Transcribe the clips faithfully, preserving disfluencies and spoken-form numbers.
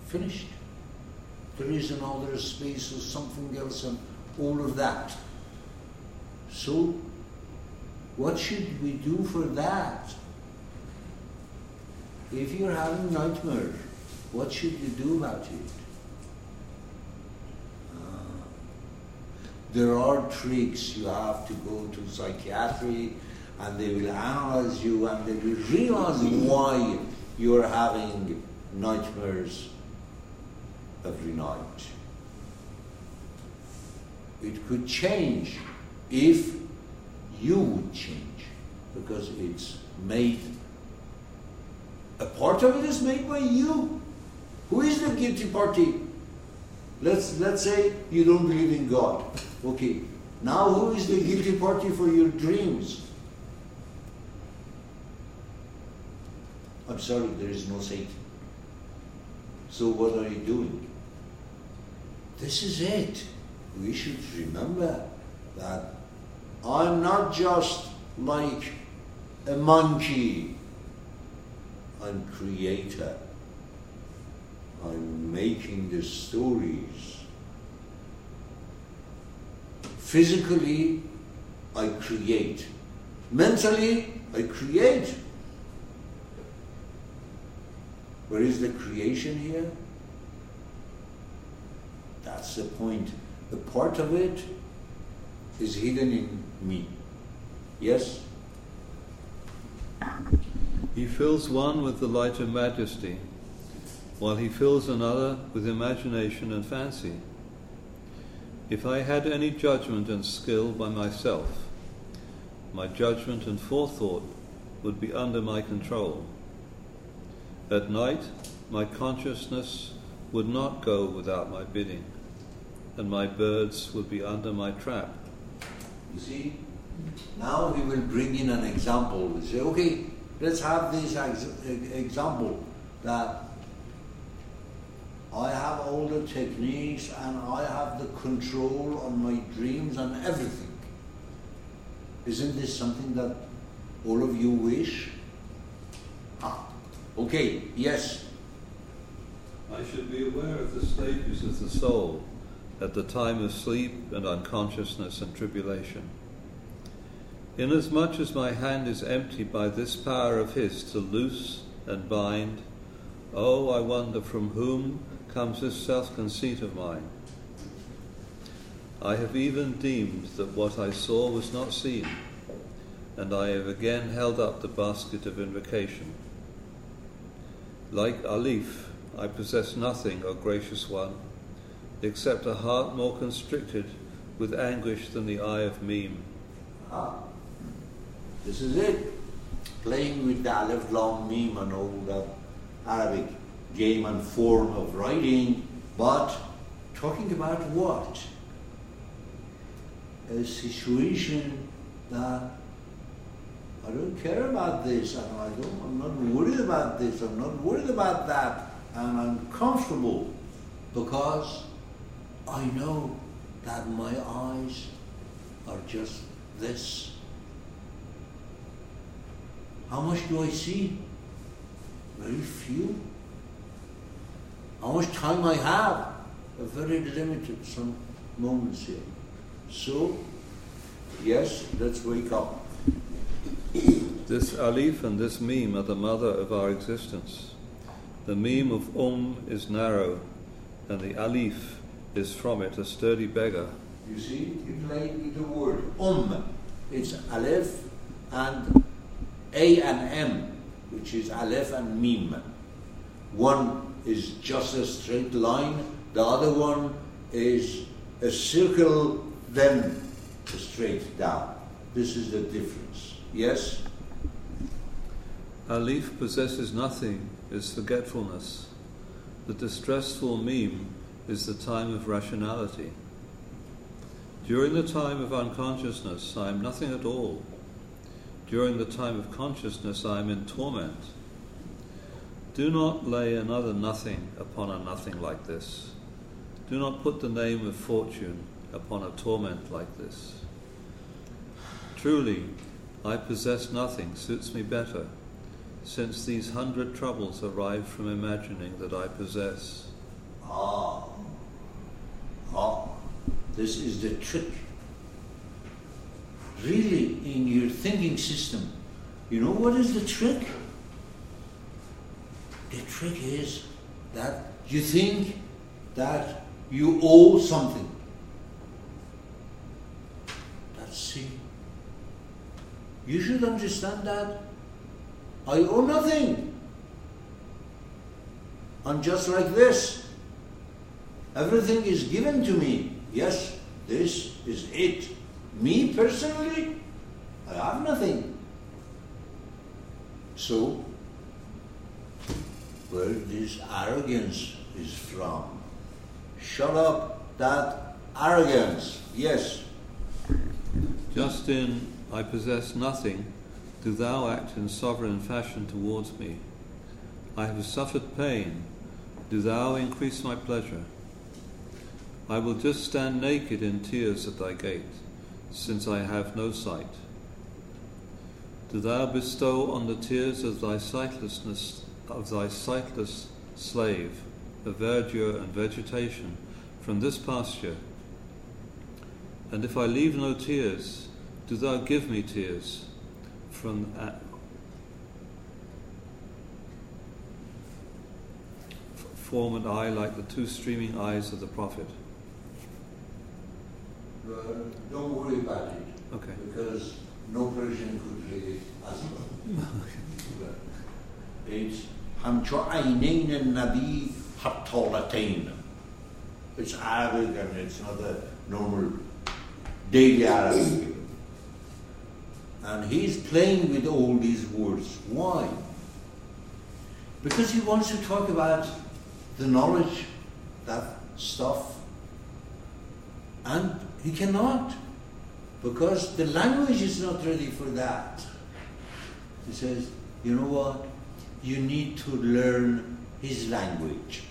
Finished. There is another space or something else and all of that. So, what should we do for that? If you're having nightmares, what should you do about it? Uh, there are tricks. You have to go to psychiatry and they will analyze you and they will realize why you're having nightmares every night. It could change if you would change, because it's made, a part of it is made by you. Who is the guilty party? Let's let's say you don't believe in God. Okay, now who is the guilty party for your dreams? I'm sorry, there is no Satan. So what are you doing? This is it. We should remember that I'm not just like a monkey. I'm creator. I'm making the stories. Physically, I create. Mentally, I create. Where is the creation here? That's the point. A part of it is hidden in me. Yes? He fills one with the light of majesty, while he fills another with imagination and fancy. If I had any judgment and skill by myself, my judgment and forethought would be under my control. At night, my consciousness would not go without my bidding, and my birds would be under my trap. You see, now he will bring in an example. We say, okay, let's have this ex- example that I have all the techniques and I have the control on my dreams and everything. Isn't this something that all of you wish? Ah, okay, yes. I should be aware of the stages of the soul at the time of sleep and unconsciousness and tribulation. Inasmuch as my hand is empty by this power of his to loose and bind, oh, I wonder from whom comes this self-conceit of mine. I have even deemed that what I saw was not seen, and I have again held up the basket of invocation. Like Alif, I possess nothing, O gracious one, except a heart more constricted with anguish than the eye of Meme. Ah, this is it. Playing with the Aleph, Lam, Meme and all that Arabic game and form of writing, but talking about what? A situation that I don't care about this, and I don't, I'm not worried about this, I'm not worried about that, and I'm comfortable because I know that my eyes are just this. How much do I see? Very few. How much time I have? A very limited, some moments here. So, yes, let's wake up. This Alif and this Meme are the mother of our existence. The Meme of Um is narrow, and the Alif is from it a sturdy beggar. You see, you play with the word Um. It's Aleph and A and M, which is Aleph and Meme. One is just a straight line, the other one is a circle, then straight down. This is the difference. Yes? Alif possesses nothing, is forgetfulness. The distressful Meme is the time of rationality. During the time of unconsciousness, I am nothing at all. During the time of consciousness, I am in torment. Do not lay another nothing upon a nothing like this. Do not put the name of fortune upon a torment like this. Truly, I possess nothing suits me better, since these hundred troubles arise from imagining that I possess. Ah. Ah. This is the trick. Really, in your thinking system, you know what is the trick? The trick is that you think that you owe something. That's see. You should understand that I owe nothing. I'm just like this. Everything is given to me. Yes, this is it. Me personally, I have nothing. So, where this arrogance is from? Shut up that arrogance. Yes. Just in I possess nothing, do thou act in sovereign fashion towards me. I have suffered pain, do thou increase my pleasure. I will just stand naked in tears at thy gate, since I have no sight. Do thou bestow on the tears of thy sightlessness, of thy sightless slave, the verdure and vegetation from this pasture. And if I leave no tears, do thou give me tears from uh, form an eye like the two streaming eyes of the prophet. Uh, don't worry about it. Okay. Because no Persian could read it as well. It's Hamcho Ainain Nabi Hattolatain. It's Arabic and it's not a normal daily Arabic. And he's playing with all these words. Why? Because he wants to talk about the knowledge, that stuff, and he cannot, because the language is not ready for that. He says, you know what? You need to learn his language.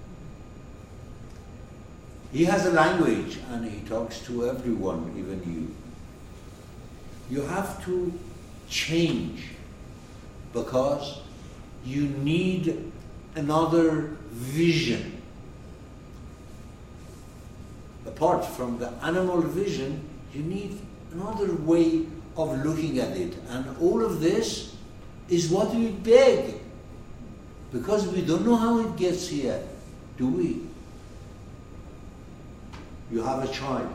He has a language and he talks to everyone, even you. You have to change because you need another vision. Apart from the animal vision, you need another way of looking at it. And all of this is what we beg. Because we don't know how it gets here, do we? You have a child,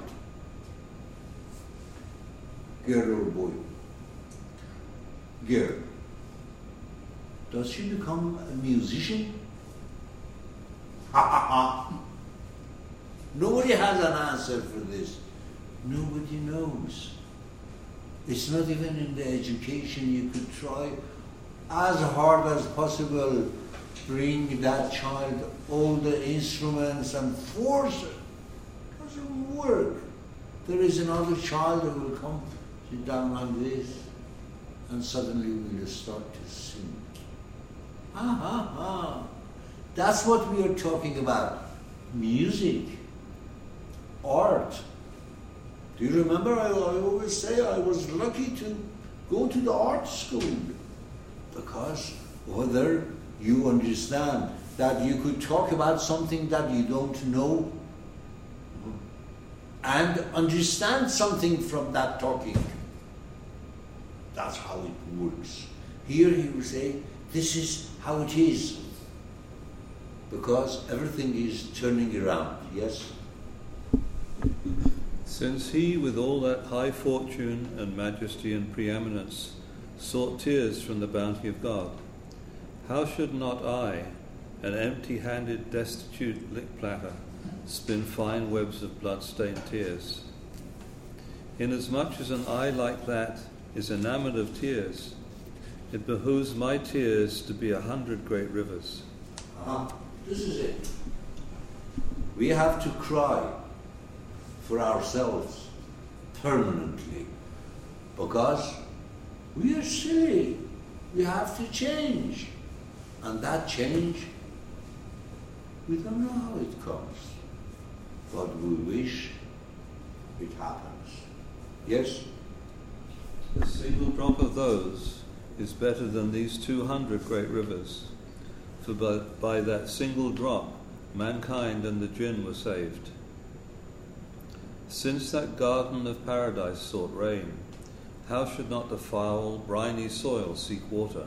girl or boy. Girl. Does she become a musician? Ha ha ha! Nobody has an answer for this. Nobody knows. It's not even in the education. You could try as hard as possible, bring that child all the instruments and force it. It doesn't work. There is another child who will come, sit down like this, and suddenly will start to sing. Ah, ah, ah. That's what we are talking about. Music. Art. Do you remember, I, I always say I was lucky to go to the art school because whether you understand that you could talk about something that you don't know and understand something from that talking. That's how it works. Here he will say, this is how it is. Because everything is turning around, yes? Since he, with all that high fortune and majesty and preeminence, sought tears from the bounty of God, how should not I, an empty-handed, destitute lick platter, spin fine webs of blood-stained tears? Inasmuch as an eye like that is enamoured of tears, it behooves my tears to be a hundred great rivers. Uh-huh. This is it. We have to cry for ourselves permanently because we are silly. We have to change. And that change, we don't know how it comes. But we wish it happens. Yes? A single drop of those is better than these two hundred great rivers. For by, by that single drop mankind and the jinn were saved. Since that garden of paradise sought rain, how should not the foul, briny soil seek water?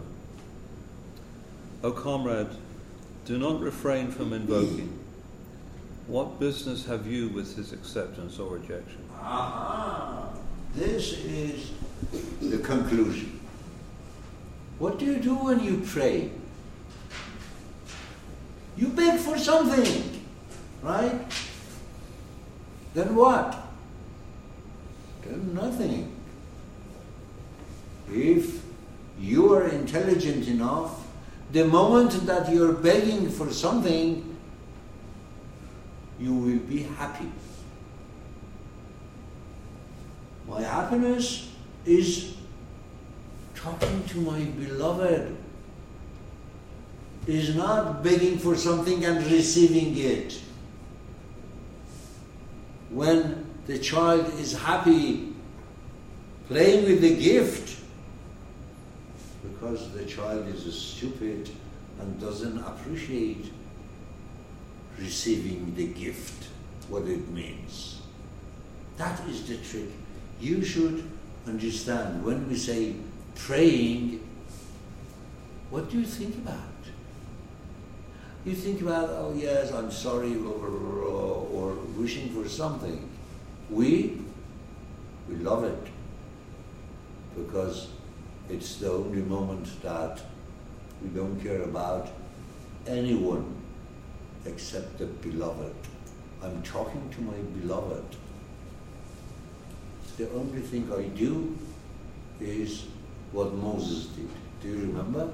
O comrade, do not refrain from invoking. What business have you with his acceptance or rejection? Aha! This is the conclusion. What do you do when you pray? You beg for something, right? Then what? Then nothing. If you are intelligent enough, the moment that you're begging for something, you will be happy. My happiness is talking to my beloved, is not begging for something and receiving it. When the child is happy playing with the gift, because the child is stupid and doesn't appreciate receiving the gift, what it means. That is the trick. You should understand, when we say praying, what do you think about? You think about, oh yes, I'm sorry, or, or, or wishing for something. We, we love it, because it's the only moment that we don't care about anyone except the beloved. I'm talking to my beloved. The only thing I do is what Moses did. Do you remember?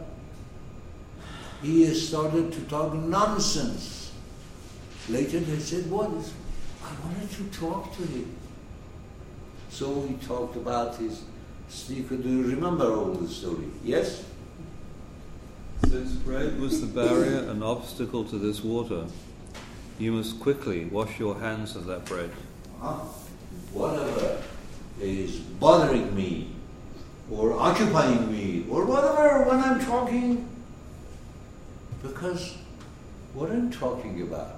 He started to talk nonsense. Later they said, what is, I wanted to talk to him. So he talked about his sneaker. Do you remember all the story? Yes? Since bread was the barrier and obstacle to this water, you must quickly wash your hands of that bread. Huh? Whatever is bothering me, or occupying me, or whatever when I'm talking, because what I'm talking about,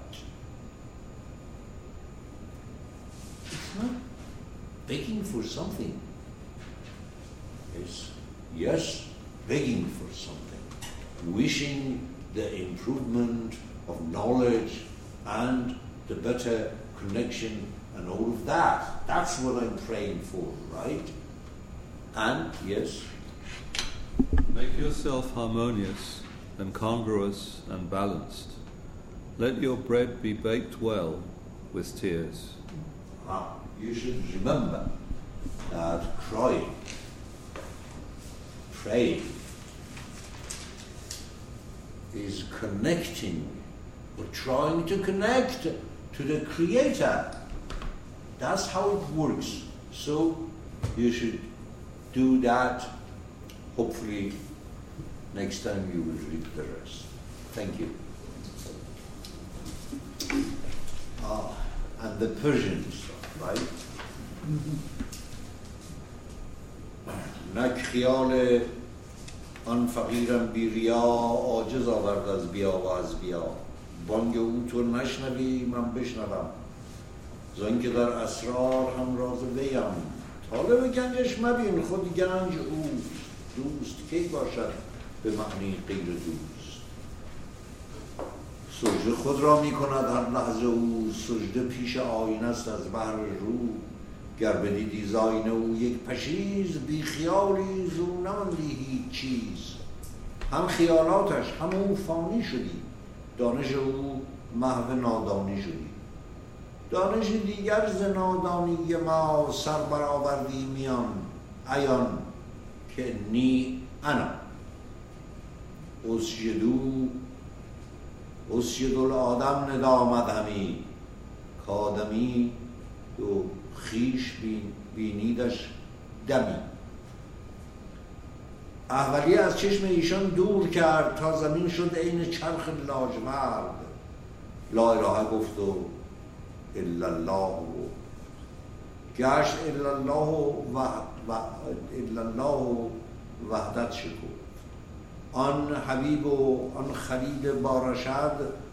it's not begging for something. It's, yes, begging for something, wishing the improvement of knowledge and the better connection and all of that. That's what I'm praying for, right? And, yes? Make yourself harmonious and congruous and balanced. Let your bread be baked well with tears. Ah, you should remember that crying, praying, is connecting, or trying to connect to the Creator. That's how it works. So you should do that. Hopefully next time you will read the rest. Thank you. Ah, and the Persian stuff, right? نک خیال آن فقیرم بی ریا عاجز آورد از بیا و از بیا بانگ او تو نشنوی من بشنوم زان که در اسرار هم راز ویم طالب گنجش مبین خود گنج اوست دوست کی باشد به معنی غیر دوست سجده خود را می کند هر لحظه او سجده پیش آینه است از بحر رو گر بدیدی زاینه او یک پشیز بی خیالی زو نماندی هیچ چیز هم خیالاتش هم او فانی شدی دانش او محو نادانی شدی دانش دیگر ز نادانی ما سر برآوردی میان عیان که نی انا اسجدو اسجد الآدم ندامد همی کآدمی دو خیش بین بینیدش دمی احولی از چشم ایشان دور کرد تا زمین شد عین چرخ لاجورد لا اله گفت و الا الله گشت الا الله و الا الله وحدت شکفت آن حبیب و آن خلیل بارشد